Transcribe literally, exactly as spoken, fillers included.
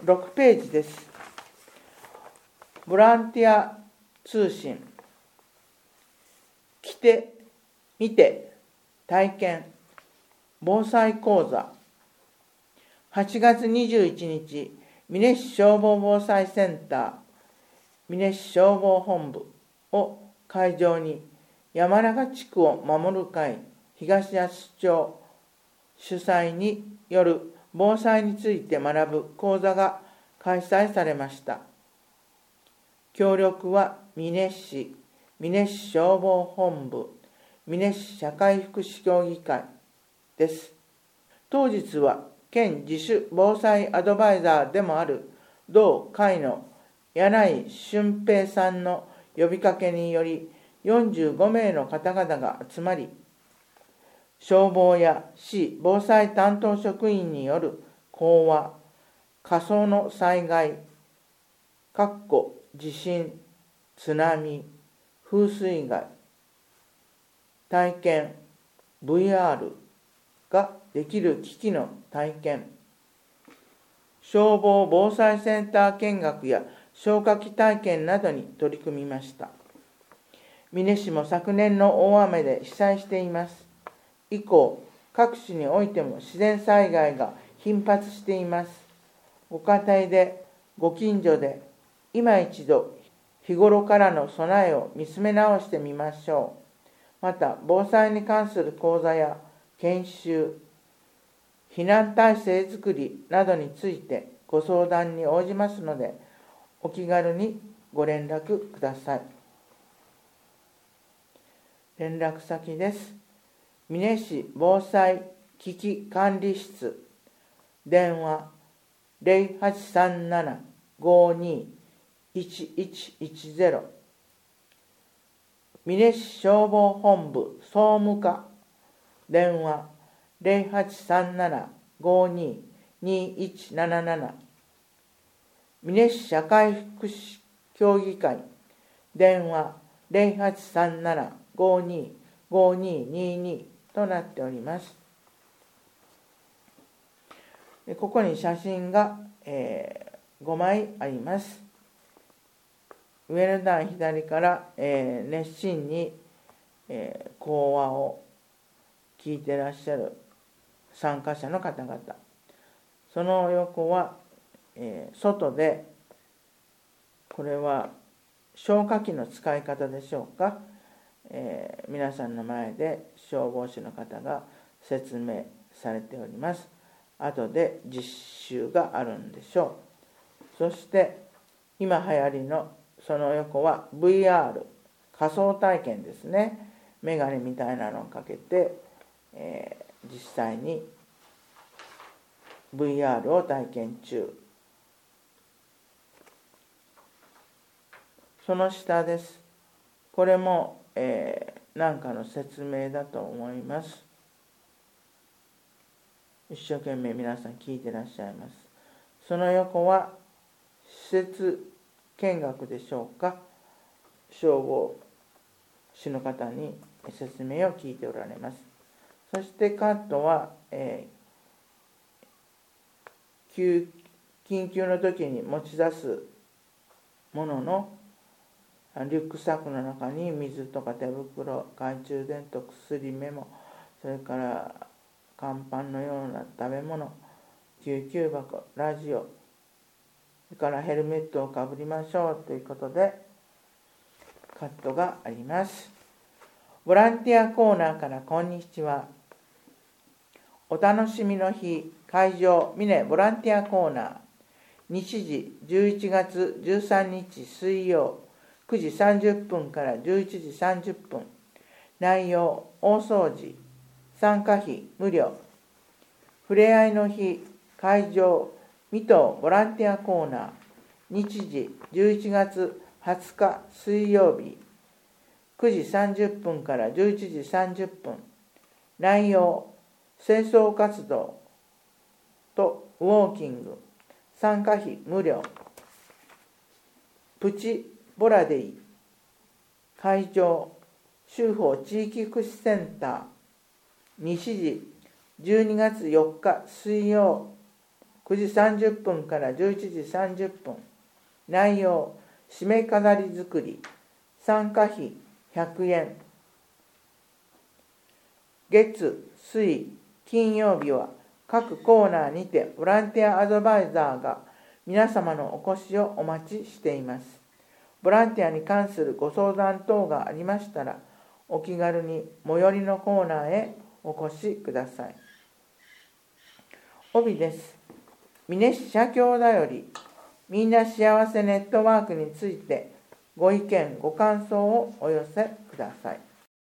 ろくページです。ボランティア通信。来て、見て、体験、防災講座。はちがつにじゅういちにち、美祢市消防防災センター、美祢市消防本部を会場に、山中地区を守る会東安町主催による防災について学ぶ講座が開催されました。協力は美祢市、美祢市消防本部、美祢市社会福祉協議会です。当日は県自主防災アドバイザーでもある同会の柳井俊平さんの呼びかけによりよんじゅうごめいの方々が集まり、消防や市防災担当職員による講話、仮想の災害、地震、津波、風水害、体験、ブイアール ができる機器の体験、消防防災センター見学や消火器体験などに取り組みました。美祢市も昨年の大雨で被災しています。以降、各地においても自然災害が頻発しています。ご家庭で、ご近所で、今一度、日頃からの備えを見つめ直してみましょう。また、防災に関する講座や研修、避難体制づくりなどについてご相談に応じますので、お気軽にご連絡ください。連絡先です。美祢市防災危機管理室、電話 ゼロはちさんなな ごに いちいちいちゼロ、美祢市消防本部総務課、電話 ゼロはちさんなな ごに にいちなななな、美祢市社会福祉協議会、電話 ゼロはちさんなな ごに ごににに となっております。ここに写真が、えー、ごまいあります。上の段左から、えー、熱心に、えー、講話を聞いていらっしゃる参加者の方々。その横は、えー、外で、これは消火器の使い方でしょうか、えー、皆さんの前で消防士の方が説明されております。後で実習があるんでしょう。そして今流行りのその横は ブイアール、 仮想体験ですね。メガネみたいなのをかけて、えー、実際に ブイアール を体験中。その下です。これも、えー、何かの説明だと思います。一生懸命皆さん聞いてらっしゃいます。その横は施設見学でしょうか。消防士の方に説明を聞いておられます。そしてカットは、えー、緊急の時に持ち出すもののリュックサックの中に水とか手袋、懐中電灯、薬、メモ、それから乾パンのような食べ物、救急箱、ラジオ、それからヘルメットをかぶりましょうということでカットがあります。ボランティアコーナーからこんにちは。お楽しみの日、会場、美祢ボランティアコーナー、日時じゅういちがつじゅうさんにち水曜、くじさんじゅっぷんからじゅういちじさんじゅっぷん、内容、大掃除、参加費無料、ふれあいの日、会場、水戸ボランティアコーナー、日時じゅういちがつはつか水曜日、くじさんじゅっぷんからじゅういちじさんじゅっぷん、内容、清掃活動とウォーキング、参加費無料、プチボラデイ、会場、州法地域福祉センター、日時じゅうにがつよっか水曜くじさんじゅっぷんからじゅういちじさんじゅっぷん。内容、締め飾り作り。参加費ひゃくえん。月、水、金曜日は各コーナーにてボランティアアドバイザーが皆様のお越しをお待ちしています。ボランティアに関するご相談等がありましたら、お気軽に最寄りのコーナーへお越しください。帯です。峰市社協だより、みんな幸せネットワークについてご意見ご感想をお寄せください。